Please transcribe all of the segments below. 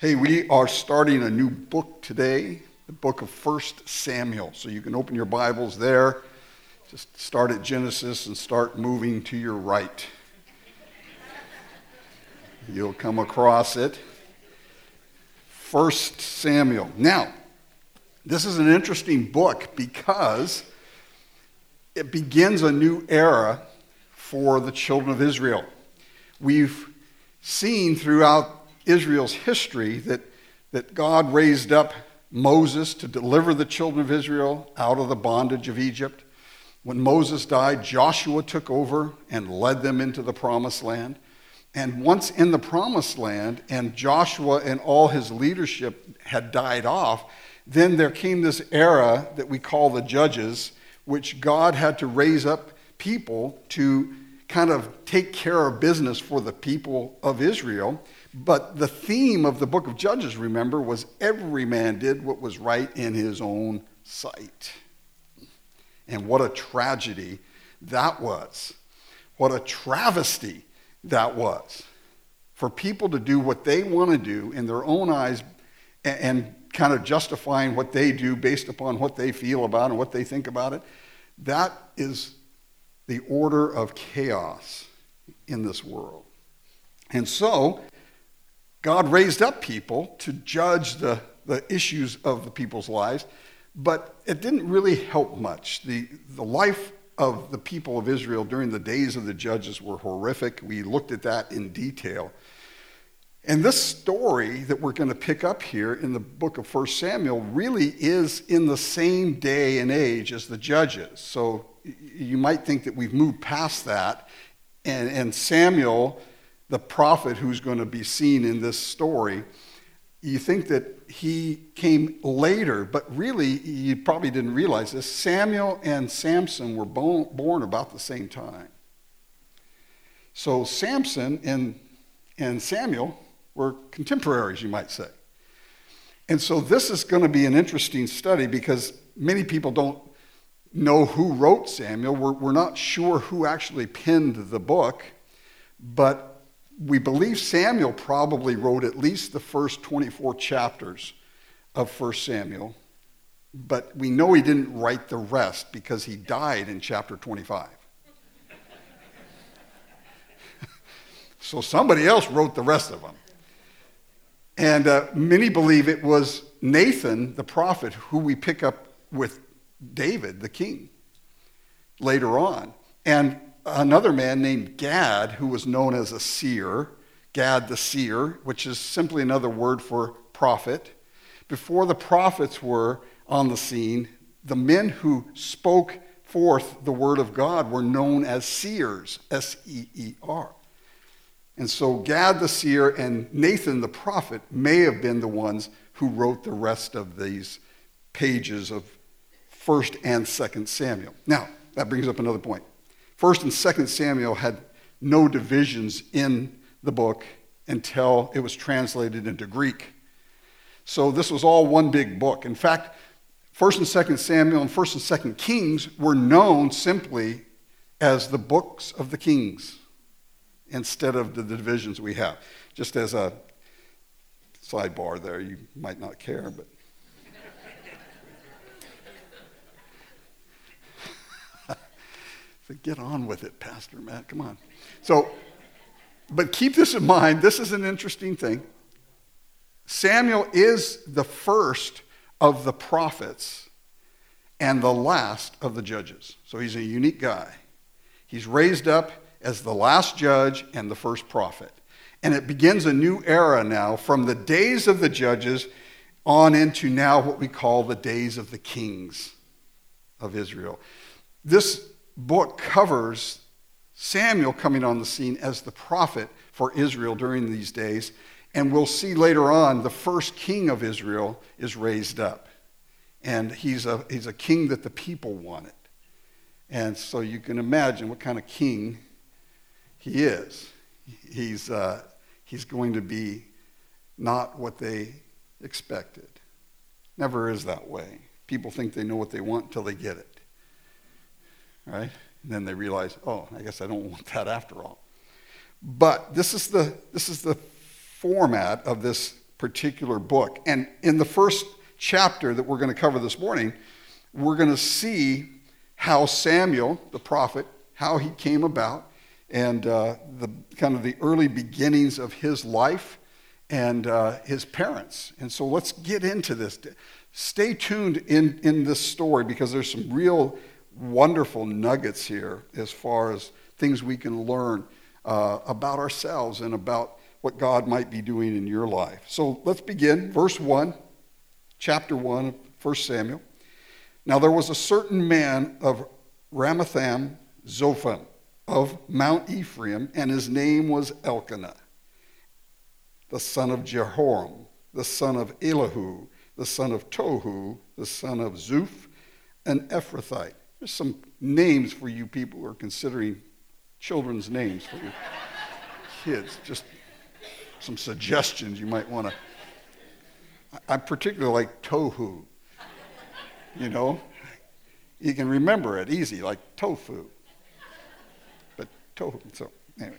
Hey, we are starting a new book today, the book of 1 Samuel. So you can open your Bibles there. Just start at Genesis and start moving to your right. You'll come across it. 1 Samuel. Now, this is an interesting book because it begins a new era for the children of Israel. We've seen throughout Israel's history that God raised up Moses to deliver the children of Israel out of the bondage of Egypt. When Moses died, Joshua took over and led them into the promised land. And once in the promised land, and Joshua and all his leadership had died off, then there came this era that we call the Judges, which God had to raise up people to kind of take care of business for the people of Israel. But the theme of the book of Judges, remember, was every man did what was right in his own sight. And what a tragedy that was. What a travesty that was. For people to do what they want to do in their own eyes and kind of justifying what they do based upon what they feel about and what they think about it, that is the order of chaos in this world. And so God raised up people to judge the issues of the people's lives, but it didn't really help much. The life of the people of Israel during the days of the Judges were horrific. We looked at that in detail. And this story that we're going to pick up here in the book of 1 Samuel really is in the same day and age as the Judges. So you might think that we've moved past that, and Samuel, the prophet who's going to be seen in this story, you think that he came later, but really you probably didn't realize this. Samuel and Samson were born about the same time. So Samson and Samuel were contemporaries, you might say. And so this is going to be an interesting study because many people don't know who wrote Samuel. We're not sure who actually penned the book, but we believe Samuel probably wrote at least the first 24 chapters of 1 Samuel, but we know he didn't write the rest because he died in chapter 25. So somebody else wrote the rest of them. And many believe it was Nathan, the prophet, who we pick up with David, the king, later on. And another man named Gad, who was known as a seer, Gad the seer, which is simply another word for prophet. Before the prophets were on the scene, the men who spoke forth the word of God were known as seers, S-E-E-R. And so Gad the seer and Nathan the prophet may have been the ones who wrote the rest of these pages of 1st and 2nd Samuel. Now, that brings up another point. 1st and 2nd Samuel had no divisions in the book until it was translated into Greek. So this was all one big book. In fact, 1st and 2nd Samuel and 1st and 2nd Kings were known simply as the books of the kings instead of the divisions we have. Just as a sidebar there, you might not care, but get on with it, Pastor Matt. Come on. So, but keep this in mind. This is an interesting thing. Samuel is the first of the prophets and the last of the judges. So he's a unique guy. He's raised up as the last judge and the first prophet. And it begins a new era now from the days of the judges on into now what we call the days of the kings of Israel. This book covers Samuel coming on the scene as the prophet for Israel during these days. And we'll see later on the first king of Israel is raised up. And he's a king that the people wanted. And so you can imagine what kind of king he is. He's going to be not what they expected. Never is that way. People think they know what they want until they get it. Right? And then they realize, oh, I guess I don't want that after all. But this is the format of this particular book. And in the first chapter that we're going to cover this morning, we're going to see how Samuel, the prophet, how he came about, and the kind of the early beginnings of his life and his parents. And so let's get into this. Stay tuned in this story because there's some real wonderful nuggets here as far as things we can learn about ourselves and about what God might be doing in your life. So let's begin. Verse 1, chapter 1 of 1 Samuel. Now there was a certain man of Ramathaim Zophim of Mount Ephraim, and his name was Elkanah, the son of Jehoram, the son of Elihu, the son of Tohu, the son of Zuph, an Ephrathite. There's some names for you people who are considering children's names for your kids. Just some suggestions you might want to. I particularly like Tohu. You know, you can remember it easy, like tofu. But Tohu, so anyway.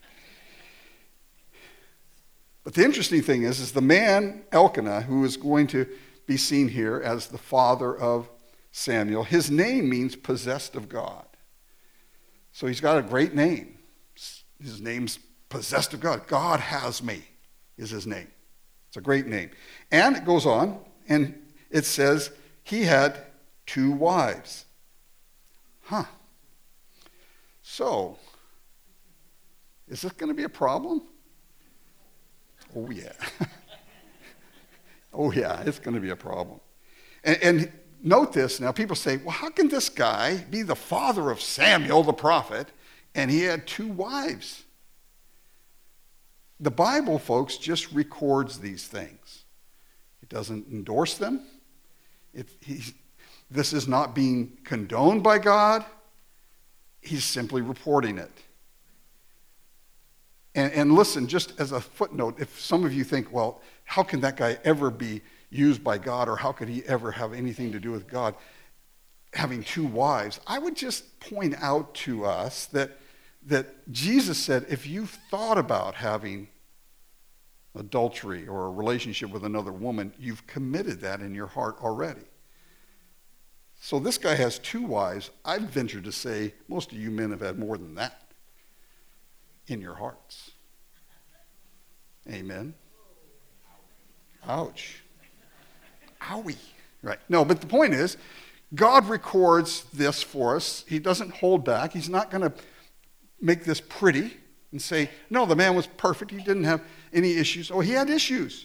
But the interesting thing is the man Elkanah, who is going to be seen here as the father of Samuel, his name means possessed of God. So he's got a great name. His name's possessed of God. God has me is his name. It's a great name. And it goes on, and it says he had 2 wives. So, is this going to be a problem? Oh, yeah. Oh, yeah, it's going to be a problem. And note this now. People say, well, how can this guy be the father of Samuel, the prophet, and he had 2 wives? The Bible, folks, just records these things. It doesn't endorse them. This is not being condoned by God. He's simply reporting it. And listen, just as a footnote, if some of you think, well, how can that guy ever be used by God, or how could he ever have anything to do with God having 2 wives? I would just point out to us that Jesus said, if you've thought about having adultery or a relationship with another woman, you've committed that in your heart already. So this guy has 2 wives. I'd venture to say most of you men have had more than that in your hearts. Amen. Ouch. Owie. Right. No, but the point is, God records this for us. He doesn't hold back. He's not going to make this pretty and say, no, the man was perfect. He didn't have any issues. Oh, he had issues.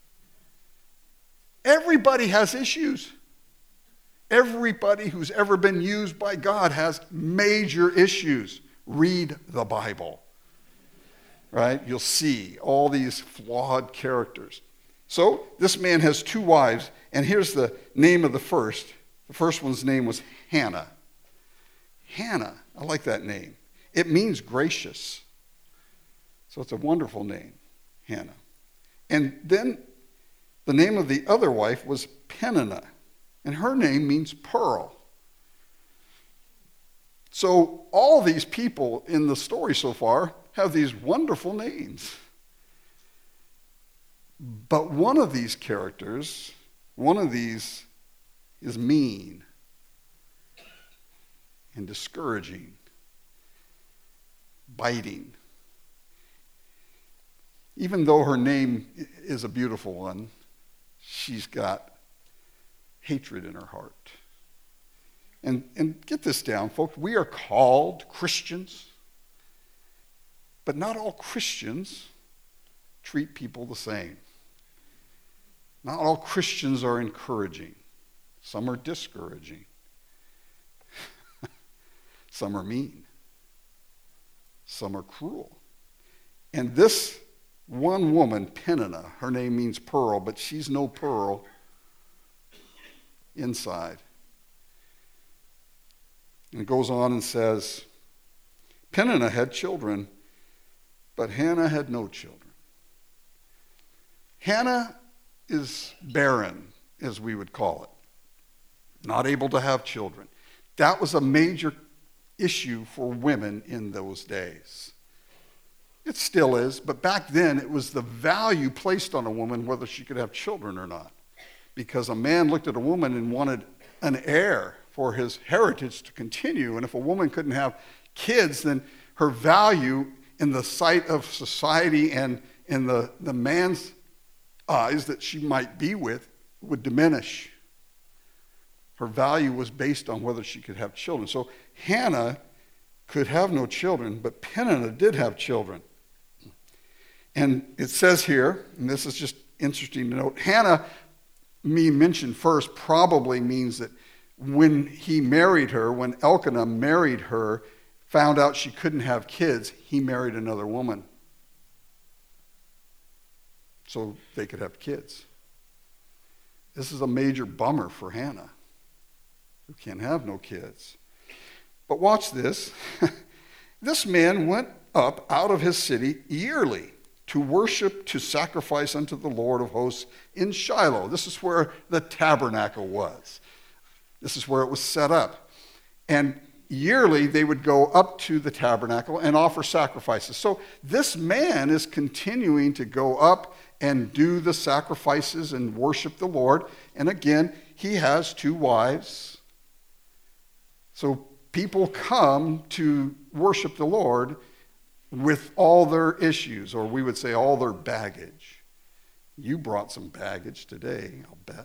Everybody has issues. Everybody who's ever been used by God has major issues. Read the Bible. Right? You'll see all these flawed characters. So this man has 2 wives, and here's the name of the first. The first one's name was Hannah. Hannah, I like that name. It means gracious. So it's a wonderful name, Hannah. And then the name of the other wife was Peninnah, and her name means pearl. So all these people in the story so far have these wonderful names. But one of these characters, one of these is mean and discouraging, biting. Even though her name is a beautiful one, she's got hatred in her heart. And get this down, folks, we are called Christians, but not all Christians treat people the same. Not all Christians are encouraging. Some are discouraging. Some are mean. Some are cruel. And this one woman, Peninnah, her name means pearl, but she's no pearl inside. And it goes on and says, Peninnah had children, but Hannah had no children. Hannah is barren, as we would call it, not able to have children. That was a major issue for women in those days. It still is, but back then it was the value placed on a woman whether she could have children or not. Because a man looked at a woman and wanted an heir for his heritage to continue. And if a woman couldn't have kids, then her value in the sight of society and in the man's eyes that she might be with would diminish. Her value was based on whether she could have children. So Hannah could have no children, but Peninnah did have children. And it says here, and this is just interesting to note, Hannah, me mentioned first, probably means that when he married her, when Elkanah married her, found out she couldn't have kids, he married another woman so they could have kids. This is a major bummer for Hannah, who can't have no kids. But watch this. This man went up out of his city yearly to worship, to sacrifice unto the Lord of hosts in Shiloh. This is where the tabernacle was. This is where it was set up. And yearly they would go up to the tabernacle and offer sacrifices. So this man is continuing to go up and do the sacrifices and worship the Lord. And again, he has 2 wives. So people come to worship the Lord with all their issues, or we would say all their baggage. You brought some baggage today, I'll bet.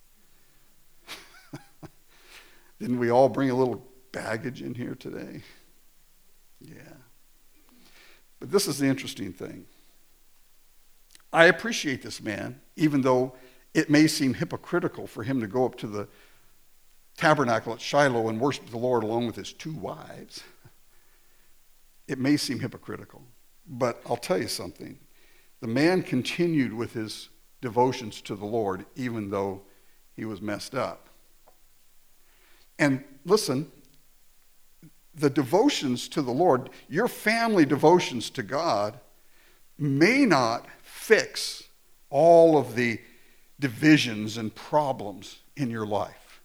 Didn't we all bring a little baggage in here today? Yeah. But this is the interesting thing. I appreciate this man, even though it may seem hypocritical for him to go up to the tabernacle at Shiloh and worship the Lord along with his 2 wives. It may seem hypocritical, but I'll tell you something. The man continued with his devotions to the Lord even though he was messed up. And listen, the devotions to the Lord, your family devotions to God, may not fix all of the divisions and problems in your life.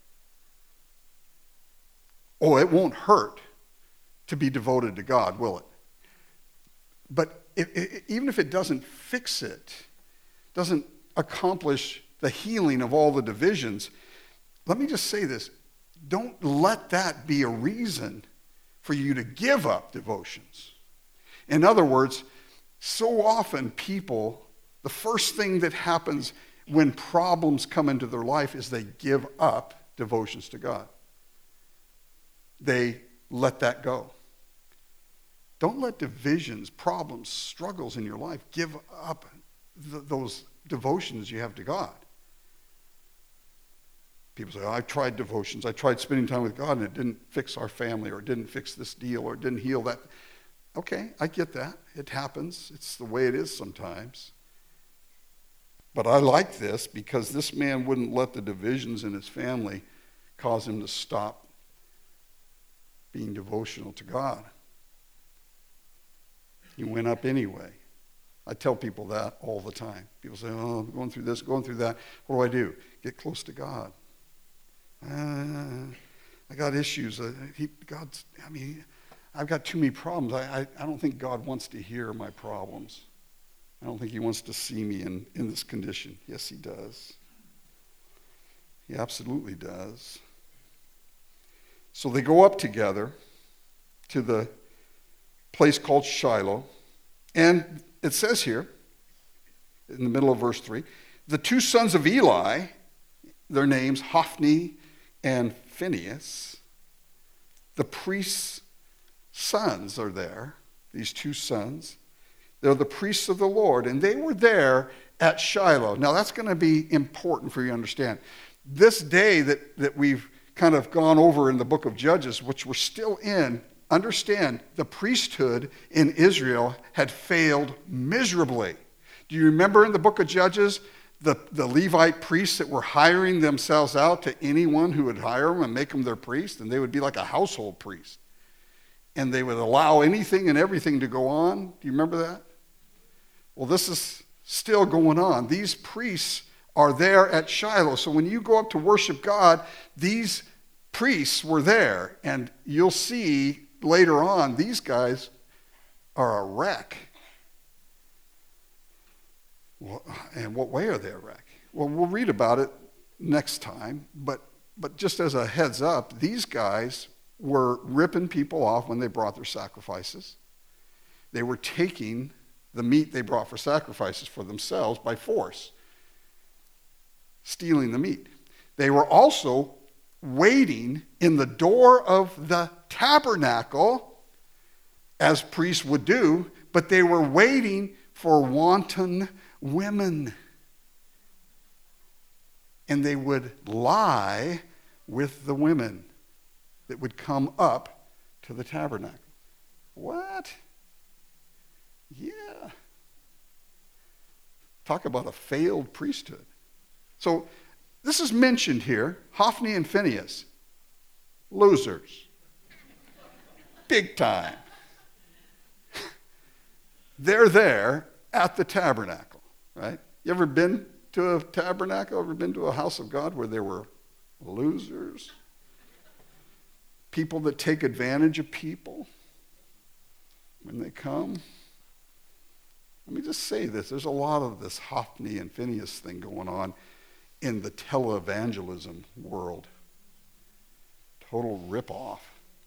Oh, it won't hurt to be devoted to God, will it? But even if it doesn't fix it, doesn't accomplish the healing of all the divisions, let me just say this. Don't let that be a reason for you to give up devotions. In other words, so often people, the first thing that happens when problems come into their life is they give up devotions to God. They let that go. Don't let divisions, problems, struggles in your life give up those devotions you have to God. People say, oh, I've tried devotions. I tried spending time with God and it didn't fix our family, or it didn't fix this deal, or it didn't heal that. Okay, I get that. It happens. It's the way it is sometimes. But I like this because this man wouldn't let the divisions in his family cause him to stop being devotional to God. He went up anyway. I tell people that all the time. People say, oh, I'm going through this, going through that. What do? Get close to God. I got issues. I've got too many problems. I don't think God wants to hear my problems. I don't think he wants to see me in this condition. Yes, he does. He absolutely does. So they go up together to the place called Shiloh. And it says here, in the middle of verse 3, the 2 sons of Eli, their names, Hophni and Phinehas, the priest's sons are there, these 2 sons. They're the priests of the Lord, and they were there at Shiloh. Now, that's going to be important for you to understand. This day that we've kind of gone over in the book of Judges, which we're still in, understand the priesthood in Israel had failed miserably. Do you remember in the book of Judges, the Levite priests that were hiring themselves out to anyone who would hire them and make them their priest, and they would be like a household priest. And they would allow anything and everything to go on. Do you remember that? Well, this is still going on. These priests are there at Shiloh. So when you go up to worship God, these priests were there. And you'll see later on, these guys are a wreck. Well, and what way are they a wreck? Well, we'll read about it next time, but just as a heads up, these guys were ripping people off when they brought their sacrifices. They were taking the meat they brought for sacrifices for themselves by force, stealing the meat. They were also waiting in the door of the tabernacle, as priests would do, but they were waiting for wanton women. And they would lie with the women that would come up to the tabernacle. What? Yeah. Talk about a failed priesthood. So this is mentioned here, Hophni and Phinehas. Losers. Big time. They're there at the tabernacle, right? You ever been to a tabernacle? Ever been to a house of God where there were losers? People that take advantage of people when they come? Let me just say this. There's a lot of this Hophni and Phinehas thing going on in the televangelism world. Total ripoff.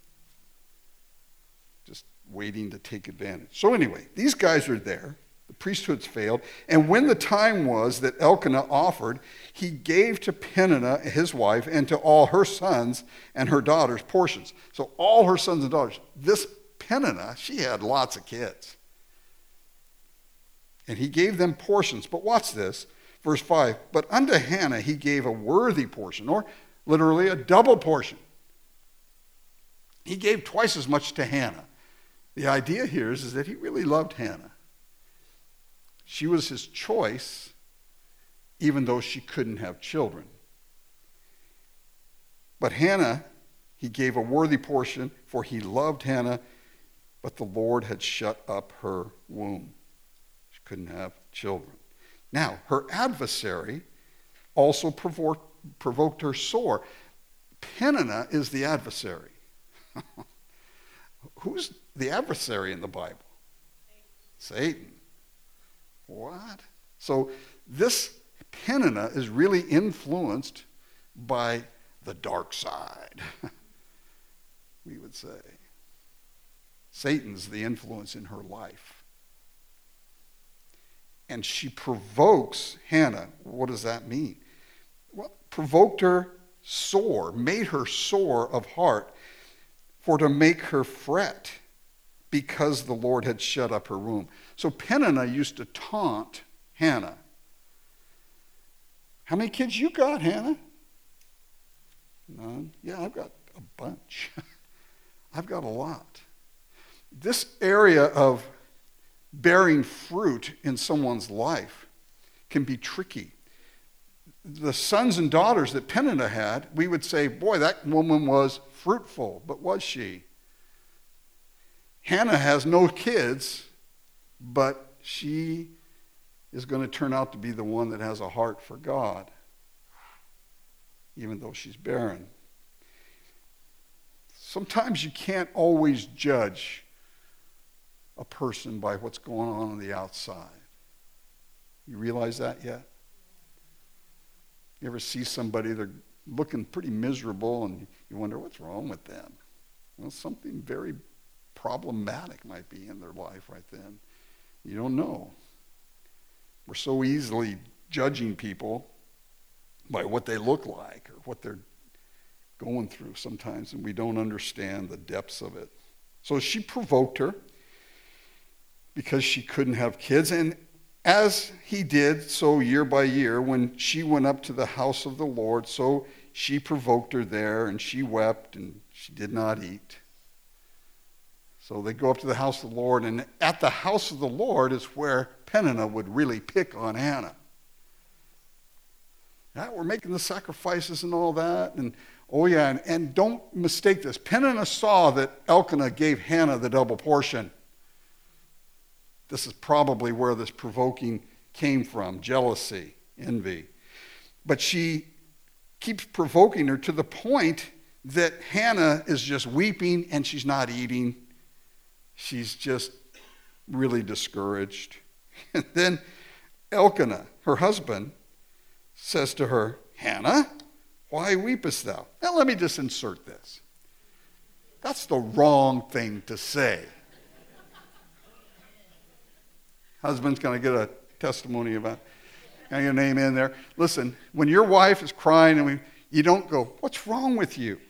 Just waiting to take advantage. So anyway, these guys are there. The priesthood's failed. And when the time was that Elkanah offered, he gave to Peninnah, his wife, and to all her sons and her daughters portions. So all her sons and daughters. This Peninnah, she had lots of kids. And he gave them portions. But watch this, verse 5. But unto Hannah he gave a worthy portion, or literally a double portion. He gave twice as much to Hannah. The idea here is that he really loved Hannah. She was his choice, even though she couldn't have children. But Hannah, he gave a worthy portion, for he loved Hannah, but the Lord had shut up her womb. She couldn't have children. Now, her adversary also provoked her sore. Peninnah is the adversary. Who's the adversary in the Bible? Satan. What? So this Peninnah is really influenced by the dark side, we would say. Satan's the influence in her life. And she provokes Hannah. What does that mean? Well, provoked her sore, made her sore of heart, for to make her fret, because the Lord had shut up her womb. So Peninnah used to taunt Hannah. How many kids you got, Hannah? None. Yeah, I've got a bunch. I've got a lot. This area of bearing fruit in someone's life can be tricky. The sons and daughters that Peninnah had, we would say, boy, that woman was fruitful. But was she? Hannah has no kids, but she is going to turn out to be the one that has a heart for God, even though she's barren. Sometimes you can't always judge a person by what's going on the outside. You realize that yet? You ever see somebody, they're looking pretty miserable, and you wonder, what's wrong with them? Well, something very problematic might be in their life right then. You don't know. We're so easily judging people by what they look like or what they're going through sometimes, and we don't understand the depths of it. So she provoked her because she couldn't have kids, and as he did so year by year, when she went up to the house of the Lord, so she provoked her there, and she wept, and she did not eat. So they go up to the house of the Lord, and at the house of the Lord is where Peninnah would really pick on Hannah. Yeah, we're making the sacrifices and all that, and oh yeah, and don't mistake this. Peninnah saw that Elkanah gave Hannah the double portion. This is probably where this provoking came from, jealousy, envy. But she keeps provoking her to the point that Hannah is just weeping and she's not eating. She's just really discouraged. And then Elkanah, her husband, says to her, Hannah, why weepest thou? Now let me just insert this. That's the wrong thing to say. Husband's going to get a testimony about, can I get a name in there? Listen, when your wife is crying and you don't go, what's wrong with you?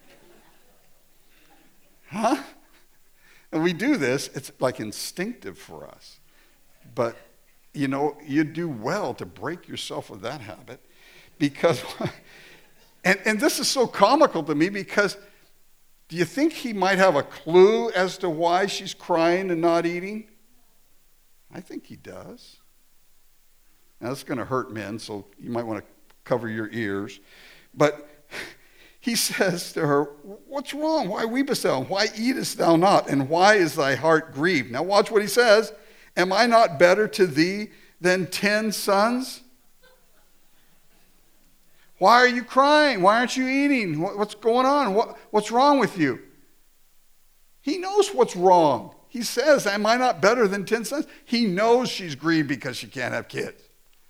Huh? And we do this, it's like instinctive for us. But, you do well to break yourself of that habit because, and this is so comical to me because do you think he might have a clue as to why she's crying and not eating? I think he does. Now, that's going to hurt men, so you might want to cover your ears. But he says to her, what's wrong? Why weepest thou? Why eatest thou not? And why is thy heart grieved? Now watch what he says. Am I not better to thee than 10 sons? Why are you crying? Why aren't you eating? What's going on? What's wrong with you? He knows what's wrong. He says, am I not better than 10 sons? He knows she's grieved because she can't have kids.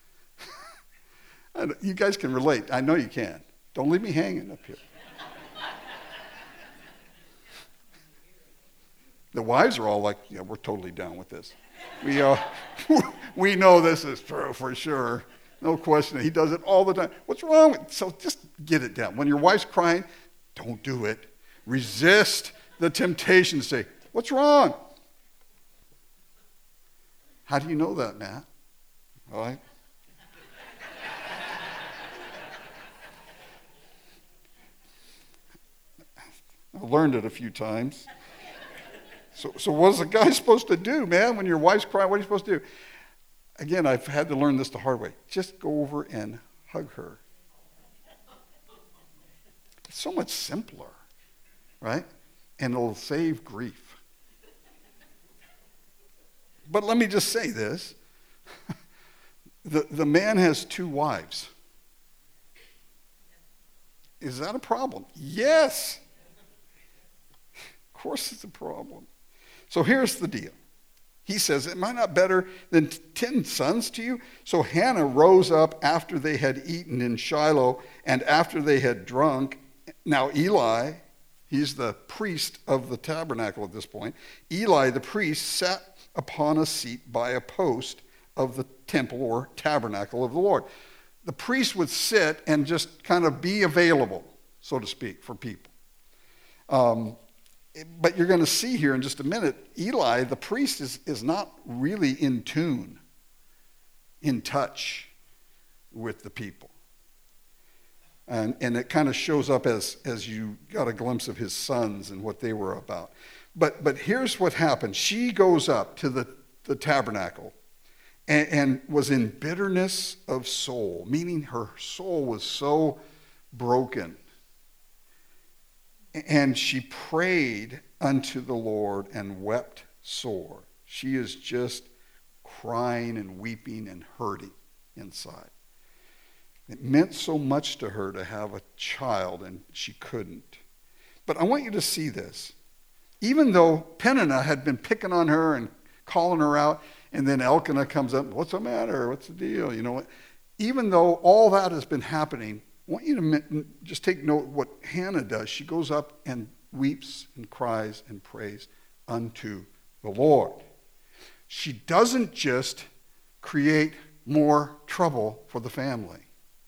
You guys can relate. I know you can. Don't leave me hanging up here. The wives are all like, yeah, we're totally down with this. We know this is true for sure. No question. He does it all the time. What's wrong with it? So just get it down. When your wife's crying, don't do it. Resist the temptation to say, what's wrong? How do you know that, Matt? All right. I've learned it a few times. So what's a guy supposed to do, man? When your wife's crying, what are you supposed to do? Again, I've had to learn this the hard way. Just go over and hug her. It's so much simpler, right? And it'll save grief. But let me just say this. The man has 2 wives. Is that a problem? Yes. Of course it's a problem. So here's the deal. He says, am I not better than 10 sons to you? So Hannah rose up after they had eaten in Shiloh and after they had drunk. Now Eli, he's the priest of the tabernacle at this point. Eli, the priest, sat upon a seat by a post of the temple or tabernacle of the Lord. The priest would sit and just kind of be available, so to speak, for people. But you're going to see here in just a minute, Eli, the priest, is not really in tune, in touch with the people. And it kind of shows up as you got a glimpse of his sons and what they were about. But here's what happened. She goes up to the tabernacle and was in bitterness of soul, meaning her soul was so broken. And she prayed unto the Lord and wept sore. She is just crying and weeping and hurting inside. It meant so much to her to have a child, and she couldn't. But I want you to see this. Even though Peninnah had been picking on her and calling her out, and then Elkanah comes up, what's the matter? What's the deal? You know what? Even though all that has been happening, I want you to just take note of what Hannah does. She goes up and weeps and cries and prays unto the Lord. She doesn't just create more trouble for the family.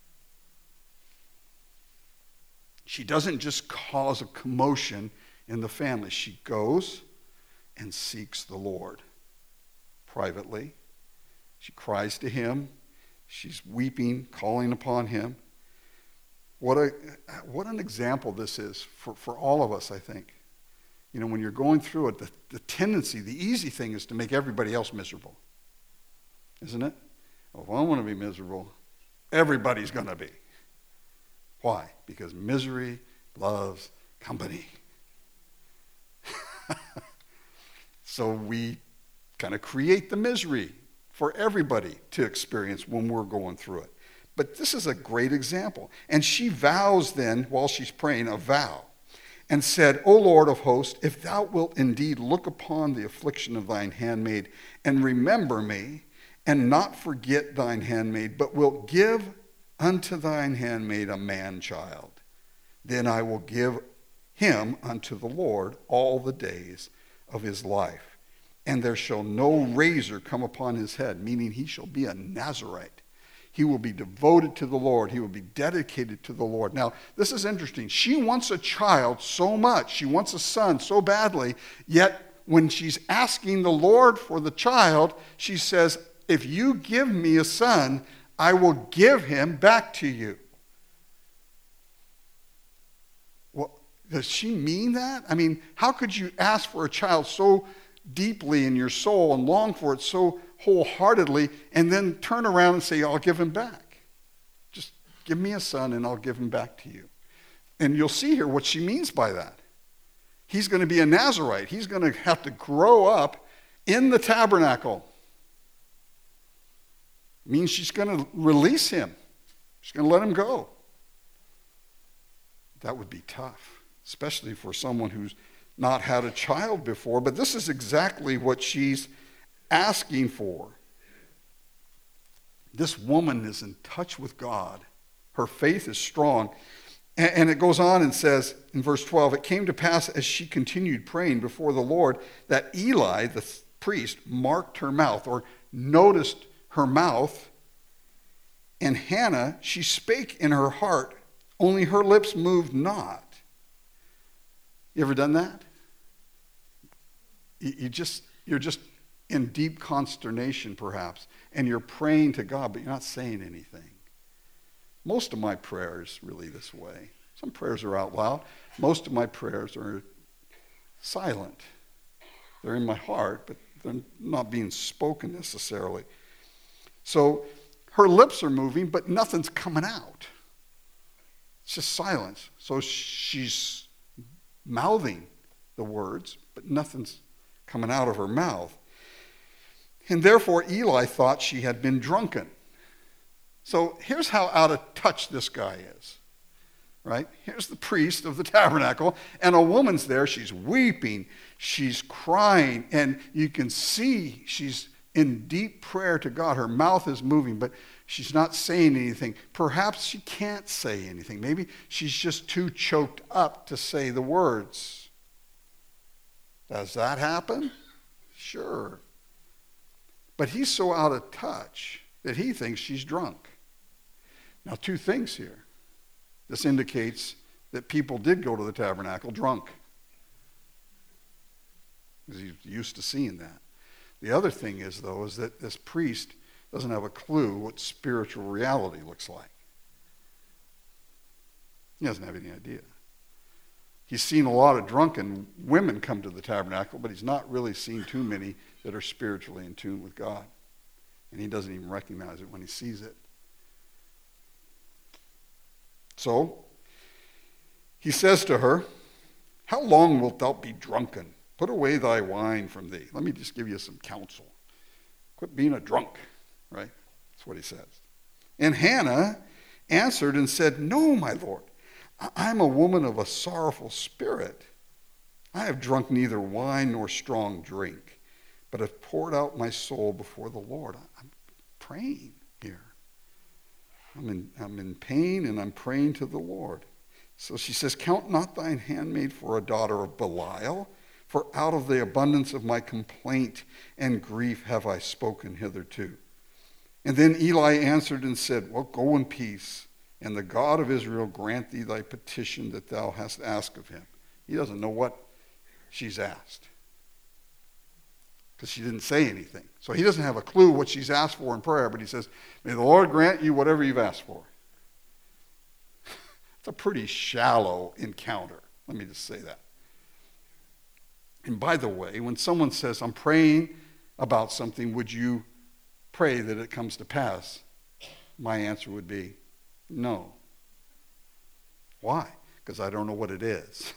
She doesn't just cause a commotion in the family. She goes and seeks the Lord privately. She cries to him. She's weeping, calling upon him. What an example this is for all of us, I think. You know, when you're going through it, the tendency, the easy thing is to make everybody else miserable. Isn't it? Well, if I want to be miserable, everybody's going to be. Why? Because misery loves company. So we kind of create the misery for everybody to experience when we're going through it. But this is a great example. And she vows then, while she's praying, a vow. and said, O Lord of hosts, if thou wilt indeed look upon the affliction of thine handmaid, and remember me, and not forget thine handmaid, but wilt give unto thine handmaid a man-child, then I will give him unto the Lord all the days of his life. And there shall no razor come upon his head, meaning he shall be a Nazarite. He will be devoted to the Lord. He will be dedicated to the Lord. Now, this is interesting. She wants a child so much. She wants a son so badly. Yet, when she's asking the Lord for the child, she says, if you give me a son, I will give him back to you. Well, does she mean that? I mean, how could you ask for a child so deeply in your soul and long for it so wholeheartedly and then turn around and say, I'll give him back? Just give me a son and I'll give him back to you. And you'll see here what she means by that. He's going to be a Nazarite. He's going to have to grow up in the tabernacle. It means she's going to release him. She's going to let him go. That would be tough, especially for someone who's not had a child before. But this is exactly what she's asking for. This woman is in touch with God. Her faith is strong. And it goes on and says in verse 12, it came to pass as she continued praying before the Lord that Eli, the priest, marked her mouth or noticed her mouth. And Hannah, she spake in her heart, only her lips moved not. You ever done that? You're just in deep consternation perhaps, and you're praying to God, but you're not saying anything. Most of my prayers really this way. Some prayers are out loud. Most of my prayers are silent. They're in my heart, but they're not being spoken necessarily. So her lips are moving, but nothing's coming out. It's just silence. So she's mouthing the words, but nothing's coming out of her mouth. And therefore Eli thought she had been drunken. So here's how out of touch this guy is, right? Here's the priest of the tabernacle, and a woman's there. She's weeping, she's crying, and you can see she's in deep prayer to God. Her mouth is moving, but she's not saying anything. Perhaps she can't say anything. Maybe she's just too choked up to say the words. Does that happen? Sure. But he's so out of touch that he thinks she's drunk. Now, two things here. This indicates that people did go to the tabernacle drunk, because he's used to seeing that. The other thing is, though, is that this priest doesn't have a clue what spiritual reality looks like. He doesn't have any idea. He's seen a lot of drunken women come to the tabernacle, but he's not really seen too many that are spiritually in tune with God. And he doesn't even recognize it when he sees it. So, he says to her, how long wilt thou be drunken? Put away thy wine from thee. Let me just give you some counsel. Quit being a drunk, right? That's what he says. And Hannah answered and said, no, my Lord, I'm a woman of a sorrowful spirit. I have drunk neither wine nor strong drink, but have poured out my soul before the Lord. I'm praying here. I'm in pain, and I'm praying to the Lord. So she says, count not thine handmaid for a daughter of Belial, for out of the abundance of my complaint and grief have I spoken hitherto. And then Eli answered and said, well, go in peace, and the God of Israel grant thee thy petition that thou hast asked of him. He doesn't know what she's asked, because she didn't say anything. So he doesn't have a clue what she's asked for in prayer, but he says, may the Lord grant you whatever you've asked for. It's a pretty shallow encounter. Let me just say that. And by the way, when someone says, I'm praying about something, would you pray that it comes to pass? My answer would be, no. Why? Because I don't know what it is.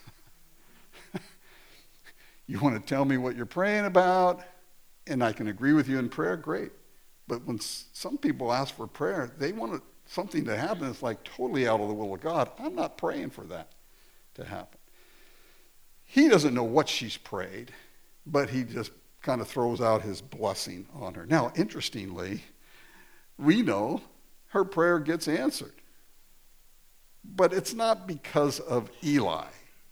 You want to tell me what you're praying about, and I can agree with you in prayer, great. But when some people ask for prayer, they want something to happen that's like totally out of the will of God. I'm not praying for that to happen. he doesn't know what she's prayed, but he just kind of throws out his blessing on her. Now, interestingly, we know her prayer gets answered. But it's not because of Eli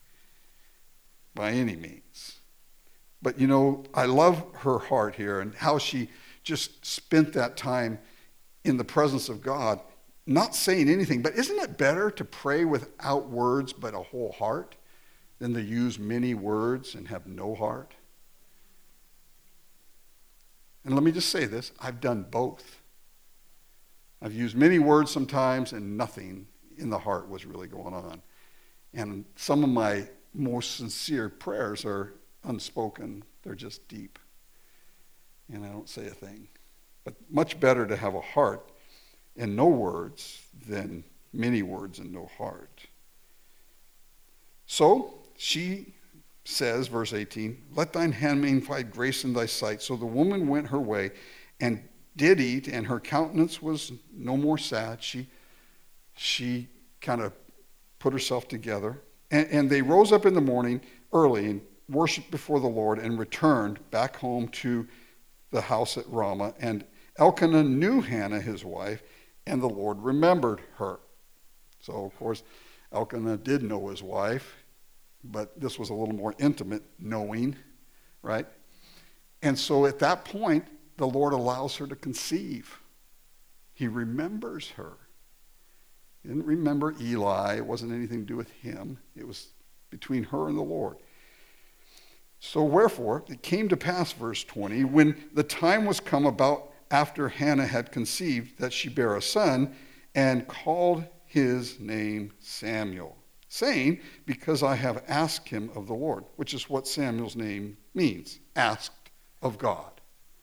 by any means. But I love her heart here and how she just spent that time in the presence of God, not saying anything. But isn't it better to pray without words but a whole heart than to use many words and have no heart? And let me just say this, I've done both. I've used many words sometimes and nothing in the heart was really going on. And some of my most sincere prayers are unspoken. They're just deep. And I don't say a thing. But much better to have a heart and no words than many words and no heart. So she says, verse 18, let thine handmaid find grace in thy sight. So the woman went her way and did eat, and her countenance was no more sad. She kind of put herself together. And they rose up in the morning early and worshiped before the Lord and returned back home to the house at Ramah. And Elkanah knew Hannah, his wife, and the Lord remembered her. So, of course, Elkanah did know his wife, but this was a little more intimate knowing, right? And so at that point, the Lord allows her to conceive. He remembers her. He didn't remember Eli. It wasn't anything to do with him. It was between her and the Lord. So wherefore, it came to pass, verse 20, when the time was come about after Hannah had conceived, that she bare a son, and called his name Samuel, saying, because I have asked him of the Lord, which is what Samuel's name means, asked of God.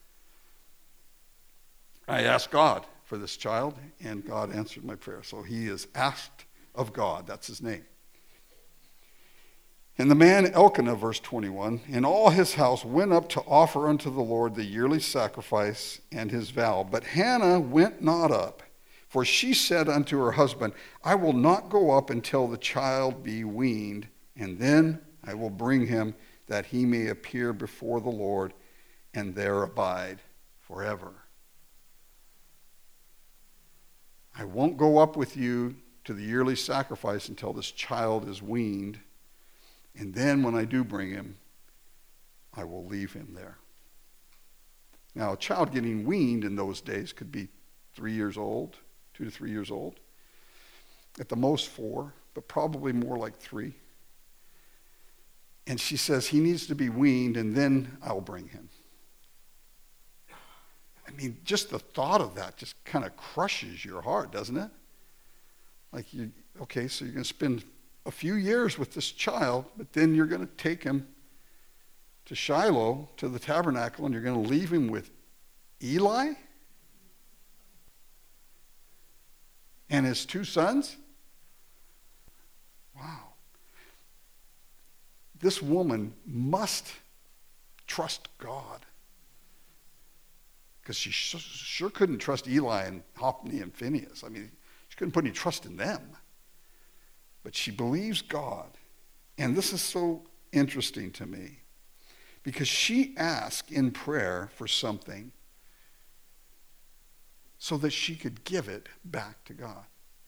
I asked God for this child, and God answered my prayer. So he is asked of God. That's his name. And the man Elkanah, verse 21, and all his house went up to offer unto the Lord the yearly sacrifice and his vow. But Hannah went not up, for she said unto her husband, I will not go up until the child be weaned, and then I will bring him, that he may appear before the Lord, and there abide forever. I won't go up with you to the yearly sacrifice until this child is weaned. And then when I do bring him, I will leave him there. Now, a child getting weaned in those days could be 3 years old, 2 to 3 years old. At the most 4, but probably more like 3. And she says he needs to be weaned, and then I'll bring him. I mean, just the thought of that just kind of crushes your heart, doesn't it? Like, okay, so you're going to spend a few years with this child, but then you're going to take him to Shiloh, to the tabernacle, and you're going to leave him with Eli and his 2 sons? Wow. This woman must trust God. Because she sure couldn't trust Eli and Hophni and Phinehas. I mean, she couldn't put any trust in them. But she believes God. And this is so interesting to me. Because she asked in prayer for something so that she could give it back to God.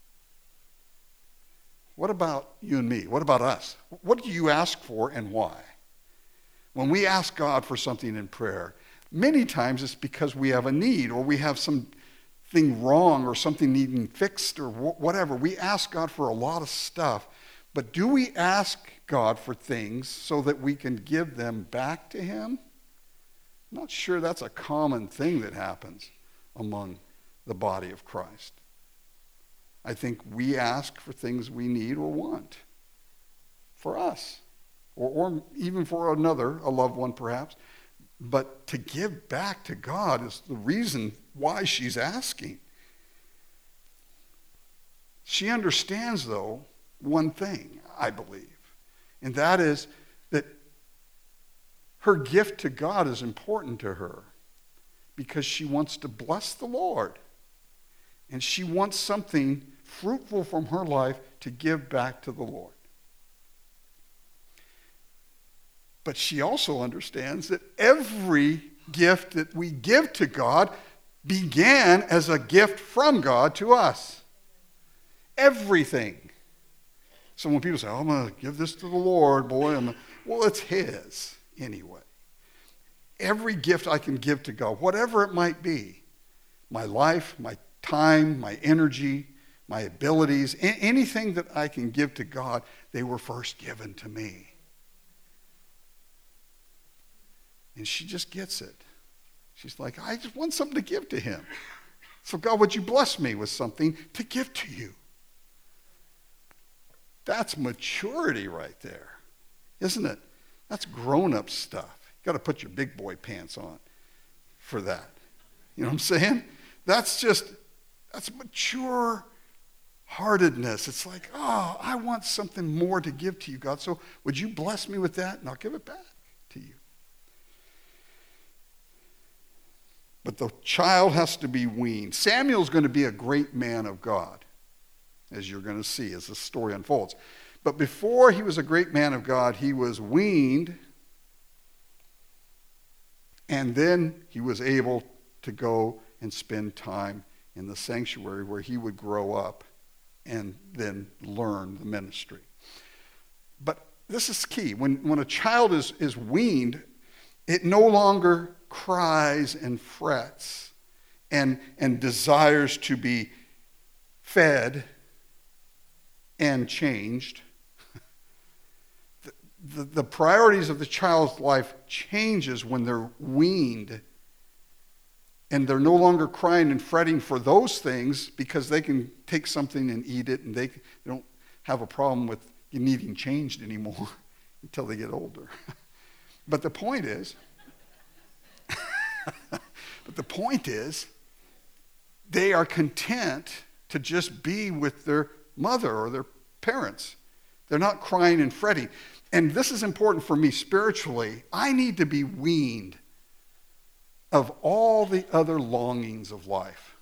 What about you and me? What about us? What do you ask for and why? When we ask God for something in prayer, many times it's because we have a need or we have something wrong or something needing fixed or whatever. We ask God for a lot of stuff, but do we ask God for things so that we can give them back to him? I'm not sure that's a common thing that happens among the body of Christ. I think we ask for things we need or want for us or even for another, a loved one perhaps. But to give back to God is the reason why she's asking. She understands, though, one thing, I believe, and that is that her gift to God is important to her because she wants to bless the Lord. And she wants something fruitful from her life to give back to the Lord. But she also understands that every gift that we give to God began as a gift from God to us. Everything. So when people say, oh, I'm going to give this to the Lord, boy, well, it's his anyway. Every gift I can give to God, whatever it might be, my life, my time, my energy, my abilities, anything that I can give to God, they were first given to me. And she just gets it. She's like, I just want something to give to him. So God, would you bless me with something to give to you? That's maturity right there, isn't it? That's grown-up stuff. You got to put your big boy pants on for that. You know what I'm saying? That's mature heartedness. It's like, oh, I want something more to give to you, God. So would you bless me with that? And I'll give it back to you. But the child has to be weaned. Samuel's going to be a great man of God, as you're going to see as the story unfolds. But before he was a great man of God, he was weaned, and then he was able to go and spend time in the sanctuary where he would grow up and then learn the ministry. But this is key. When a child is weaned, it no longer cries and frets and desires to be fed and changed. The priorities of the child's life changes when they're weaned, and they're no longer crying and fretting for those things because they can take something and eat it, and they don't have a problem with needing changed anymore until they get older. But the point is, they are content to just be with their mother or their parents. They're not crying and fretting. And this is important for me spiritually. I need to be weaned of all the other longings of life.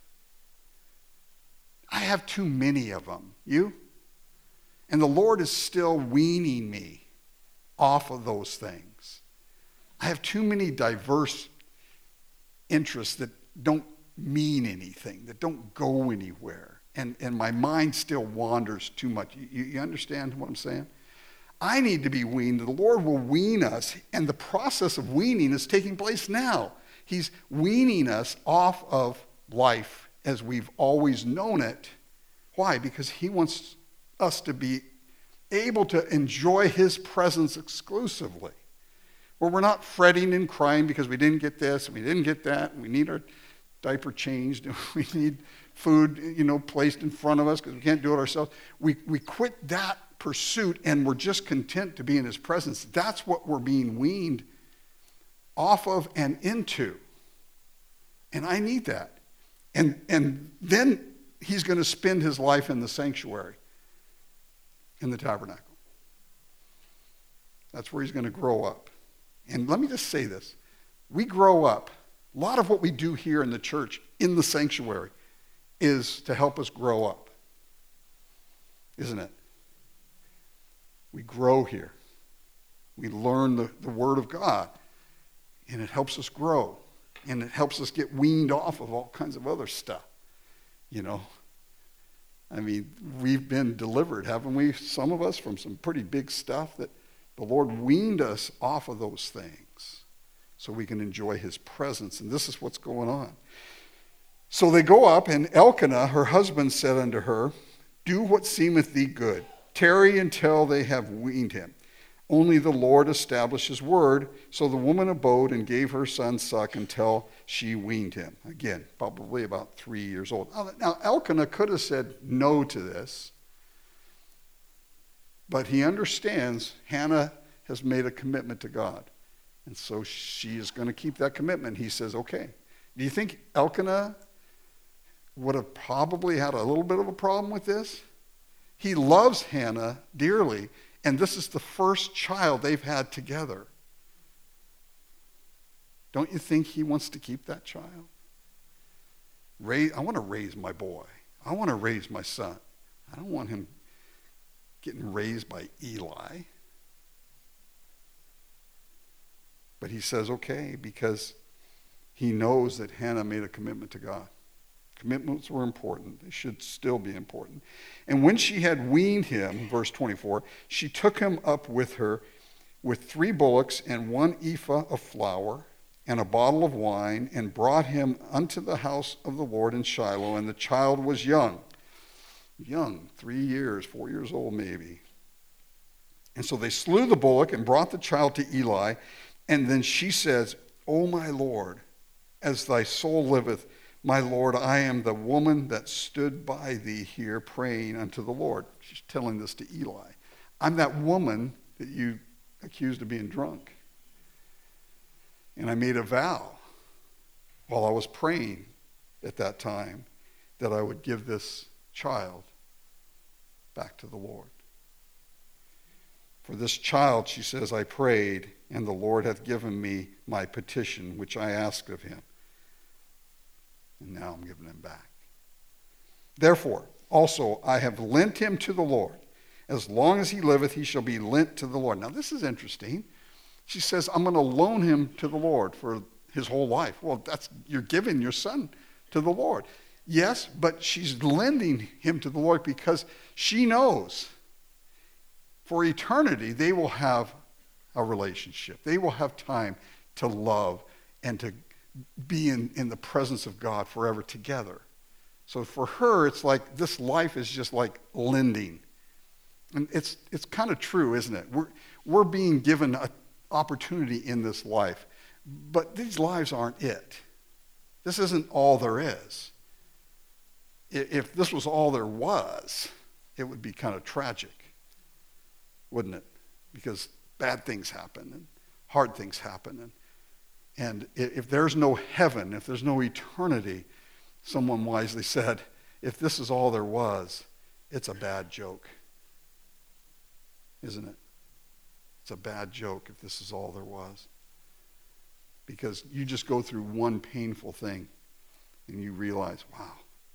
I have too many of them. You? And the Lord is still weaning me off of those things. I have too many diverse interests that don't mean anything, that don't go anywhere. And my mind still wanders too much. You understand what I'm saying? I need to be weaned. The Lord will wean us, and the process of weaning is taking place now. He's weaning us off of life as we've always known it. Why? Because he wants us to be able to enjoy his presence exclusively, where we're not fretting and crying because we didn't get this and we didn't get that, and we need our diaper changed, and we need food, placed in front of us because we can't do it ourselves. We quit that pursuit, and we're just content to be in his presence. That's what we're being weaned off of and into. And I need that. And then he's going to spend his life in the sanctuary, in the tabernacle. That's where he's going to grow up. And let me just say this. We grow up. A lot of what we do here in the church, in the sanctuary, is to help us grow up. Isn't it? We grow here. We learn the Word of God. And it helps us grow. And it helps us get weaned off of all kinds of other stuff. We've been delivered, haven't we? Some of us from some pretty big stuff that the Lord weaned us off of those things so we can enjoy his presence. And this is what's going on. So they go up, and Elkanah, her husband, said unto her, do what seemeth thee good. Tarry until they have weaned him. Only the Lord established his word. So the woman abode and gave her son suck until she weaned him. Again, probably about 3 years old. Now, Elkanah could have said no to this, but he understands Hannah has made a commitment to God. And so she is going to keep that commitment. He says, okay. Do you think Elkanah would have probably had a little bit of a problem with this? He loves Hannah dearly, and this is the first child they've had together. Don't you think he wants to keep that child? I want to raise my boy. I want to raise my son. I don't want him getting raised by Eli. But he says, okay, because he knows that Hannah made a commitment to God. Commitments were important. They should still be important. And when she had weaned him, verse 24, she took him up with her with 3 bullocks and 1 ephah of flour and a bottle of wine, and brought him unto the house of the Lord in Shiloh. And the child was young, 3 years, 4 years old maybe. And so they slew the bullock and brought the child to Eli. And then she says, O my Lord, as thy soul liveth, my Lord, I am the woman that stood by thee here praying unto the Lord. She's telling this to Eli. I'm that woman that you accused of being drunk. And I made a vow while I was praying at that time that I would give this child back to the Lord. For this child, she says, I prayed, and the Lord hath given me my petition, which I asked of him. And now I'm giving him back. Therefore, also I have lent him to the Lord. As long as he liveth, he shall be lent to the Lord. Now this is interesting. She says, I'm going to loan him to the Lord for his whole life. Well, you're giving your son to the Lord. Yes, but she's lending him to the Lord because she knows for eternity they will have a relationship. They will have time to love and to be in the presence of God forever together. So for her, it's like this life is just like lending. And it's kind of true, isn't it? We're being given an opportunity in this life, but these lives aren't it. This isn't all there is. If this was all there was, it would be kind of tragic, wouldn't it? Because bad things happen and hard things happen. And if there's no heaven, if there's no eternity, someone wisely said, if this is all there was, it's a bad joke. Isn't it? It's a bad joke if this is all there was. Because you just go through one painful thing and you realize, wow,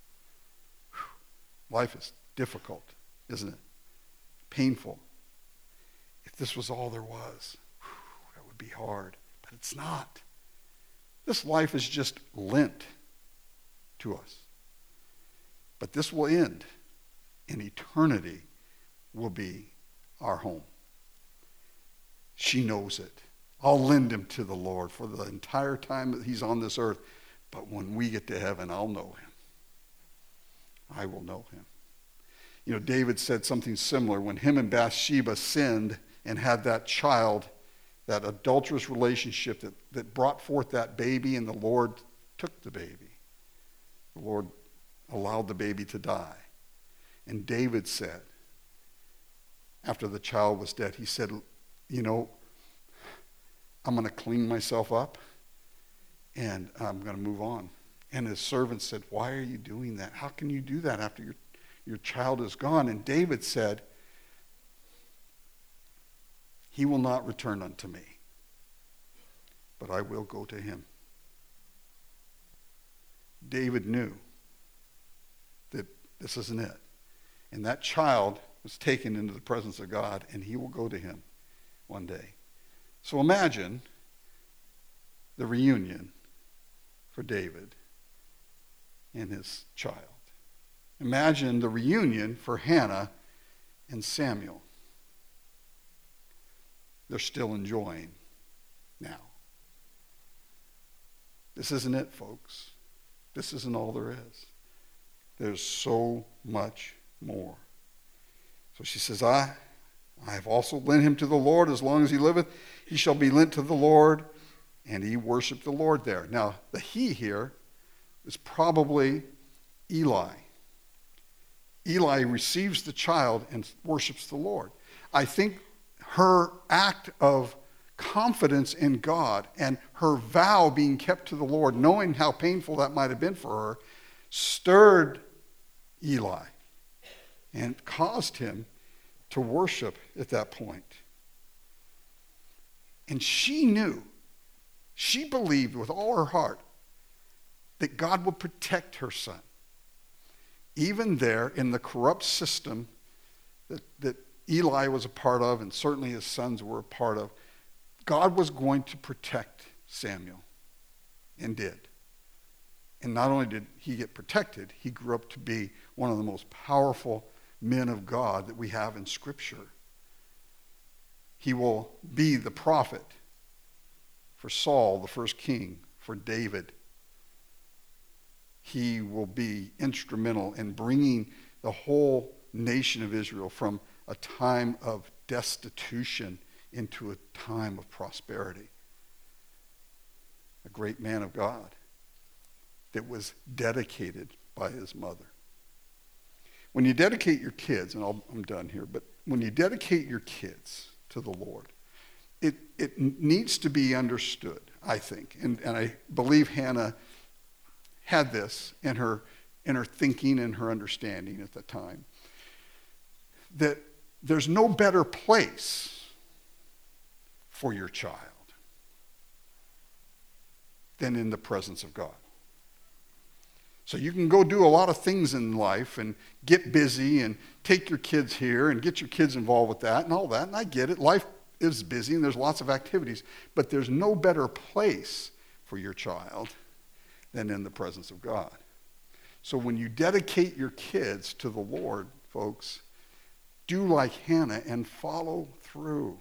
life is difficult, isn't it? Painful. If this was all there was, that would be hard. But it's not. This life is just lent to us. But this will end, and eternity will be our home. She knows it. I'll lend him to the Lord for the entire time that he's on this earth. But when we get to heaven, I'll know him. I will know him. You know, David said something similar when him and Bathsheba sinned and had that child, that adulterous relationship that brought forth that baby, and the Lord took the baby. The Lord allowed the baby to die. And David said, after the child was dead, he said, you know, I'm going to clean myself up and I'm going to move on. And his servants said, why are you doing that? How can you do that after your child is gone? And David said, he will not return unto me, but I will go to him. David knew that this isn't it. And that child was taken into the presence of God, and he will go to him one day. So imagine the reunion for David and his child. Imagine the reunion for Hannah and Samuel. They're still enjoying now. This isn't it, folks. This isn't all there is. There's so much more. So she says, I have also lent him to the Lord. As long as he liveth, he shall be lent to the Lord. And he worshiped the Lord there. Now, the he here is probably Eli. Eli receives the child and worships the Lord. I think her act of confidence in God and her vow being kept to the Lord, knowing how painful that might have been for her, stirred Eli and caused him to worship at that point. And she knew, she believed with all her heart that God would protect her son. Even there in the corrupt system that Eli was a part of, and certainly his sons were a part of, God was going to protect Samuel, and did. And not only did he get protected, he grew up to be one of the most powerful men of God that we have in Scripture. He will be the prophet for Saul, the first king, for David. He will be instrumental in bringing the whole nation of Israel from a time of destitution into a time of prosperity. A great man of God that was dedicated by his mother. When you dedicate your kids, and I'm done here, but when you dedicate your kids to the Lord, it needs to be understood, I think, and I believe Hannah had this in her thinking and her understanding at the time, that there's no better place for your child than in the presence of God. So you can go do a lot of things in life and get busy and take your kids here and get your kids involved with that and all that, and I get it. Life is busy and there's lots of activities, but there's no better place for your child than in the presence of God. So when you dedicate your kids to the Lord, folks, do like Hannah and follow through.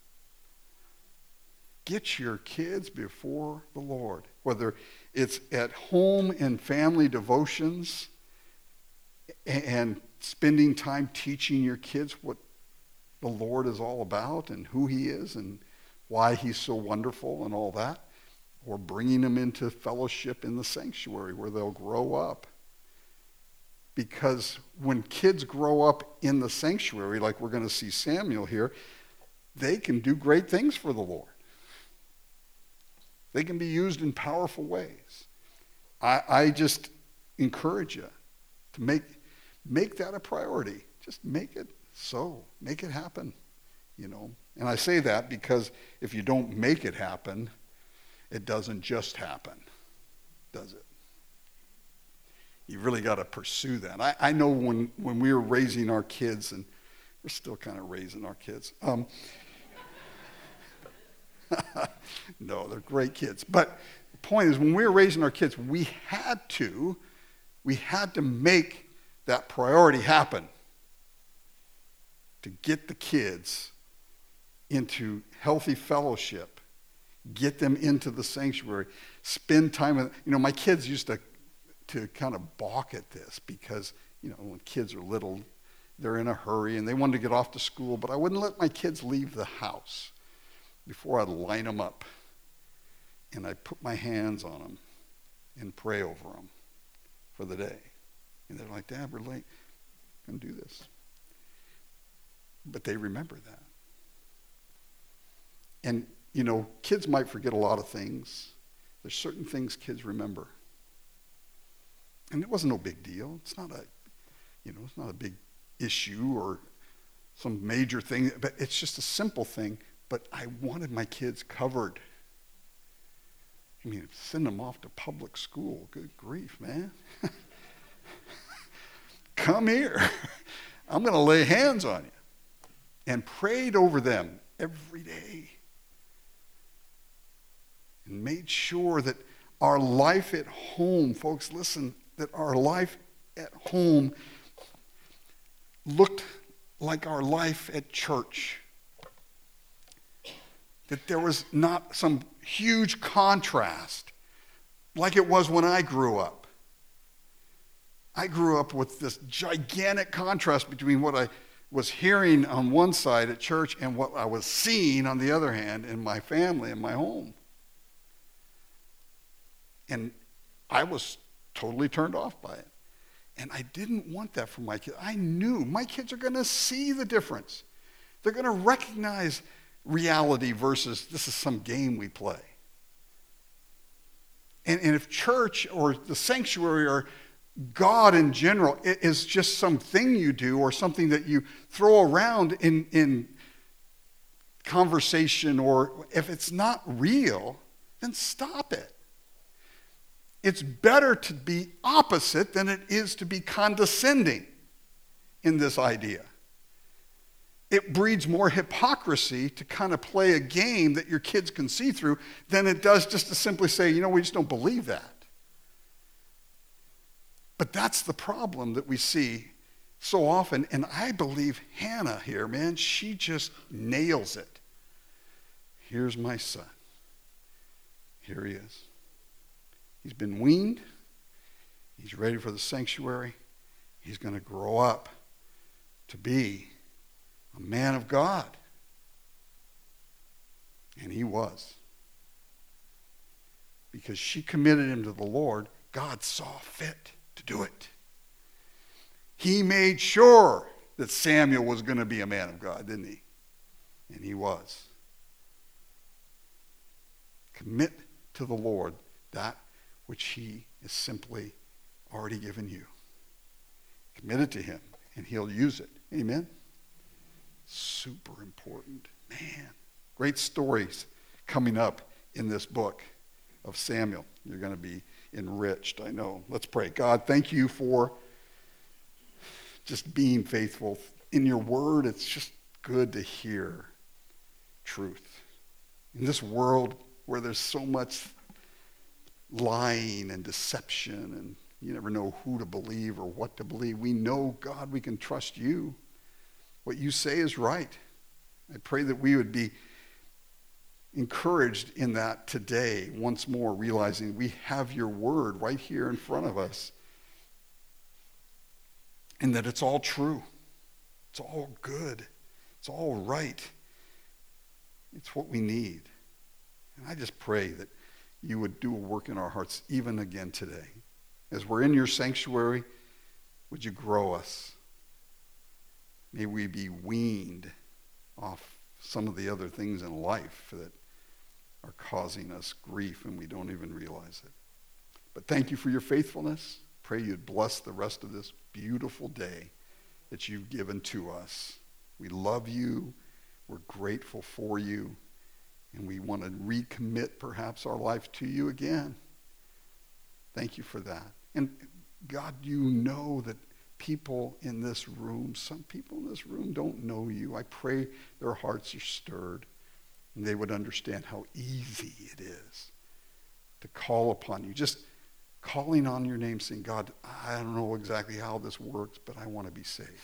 Get your kids before the Lord, whether it's at home in family devotions and spending time teaching your kids what the Lord is all about and who he is and why he's so wonderful and all that, or bringing them into fellowship in the sanctuary where they'll grow up. Because when kids grow up in the sanctuary, like we're going to see Samuel here, they can do great things for the Lord. They can be used in powerful ways. I just encourage you to make that a priority. Just make it so. Make it happen, you know. And I say that because if you don't make it happen, it doesn't just happen, does it? You really got to pursue that. I know when we were raising our kids, and we're still kind of raising our kids. No, they're great kids. But the point is, when we were raising our kids, we had to make that priority happen to get the kids into healthy fellowship, get them into the sanctuary, spend time with, my kids used to kind of balk at this because, when kids are little, they're in a hurry and they wanted to get off to school, but I wouldn't let my kids leave the house before I'd line them up and I'd put my hands on them and pray over them for the day. And they're like, Dad, we're late. I'm going to do this. But they remember that. And, kids might forget a lot of things. There's certain things kids remember. And it wasn't no big deal. It's not a big issue or some major thing, but it's just a simple thing. But I wanted my kids covered. Send them off to public school. Good grief, man. Come here. I'm going to lay hands on you. And prayed over them every day. And made sure that our life at home, folks, listen, that our life at home looked like our life at church. That there was not some huge contrast like it was when I grew up. I grew up with this gigantic contrast between what I was hearing on one side at church and what I was seeing on the other hand in my family and my home. And I was totally turned off by it. And I didn't want that for my kids. I knew my kids are going to see the difference. They're going to recognize reality versus this is some game we play. And if church or the sanctuary or God in general is just something you do or something that you throw around in conversation, or if it's not real, then stop it. It's better to be opposite than it is to be condescending in this idea. it breeds more hypocrisy to kind of play a game that your kids can see through than it does just to simply say, we just don't believe that. But that's the problem that we see so often. And I believe Hannah here, man, she just nails it. Here's my son. Here he is. He's been weaned. He's ready for the sanctuary. He's going to grow up to be a man of God. And he was. Because she committed him to the Lord, God saw fit to do it. He made sure that Samuel was going to be a man of God, didn't he? And he was. Commit to the Lord that which he has simply already given you. Commit it to him, and he'll use it. Amen? Super important. Man, great stories coming up in this book of Samuel. You're going to be enriched, I know. Let's pray. God, thank you for just being faithful. In your word, it's just good to hear truth. In this world where there's so much lying and deception and you never know who to believe or what to believe, we know, God, we can trust you. What you say is right. I pray that we would be encouraged in that today, once more, realizing we have your word right here in front of us and that it's all true. It's all good. It's all right. It's what we need. And I just pray that you would do a work in our hearts even again today. As we're in your sanctuary, would you grow us? May we be weaned off some of the other things in life that are causing us grief and we don't even realize it. But thank you for your faithfulness. Pray you'd bless the rest of this beautiful day that you've given to us. We love you. We're grateful for you. And we want to recommit perhaps our life to you again. Thank you for that. And God, you know that people in this room, some people in this room don't know you. I pray their hearts are stirred and they would understand how easy it is to call upon you. Just calling on your name, saying, God, I don't know exactly how this works, but I want to be saved.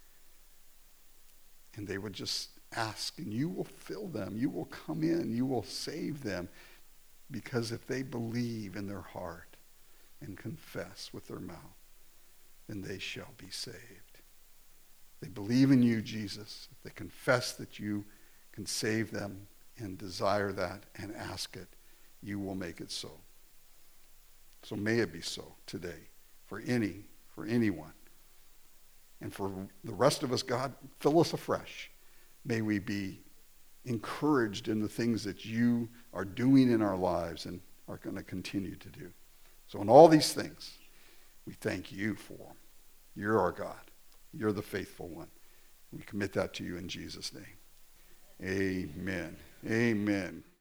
And they would just ask, and you will fill them. You will come in. You will save them. Because if they believe in their heart and confess with their mouth, then they shall be saved. They believe in you, Jesus. If they confess that you can save them and desire that and ask it, you will make it so. So may it be so today for anyone. And for the rest of us, God, fill us afresh. May we be encouraged in the things that you are doing in our lives and are going to continue to do. So in all these things, we thank you for them. You're our God. You're the faithful one. We commit that to you in Jesus' name. Amen. Amen.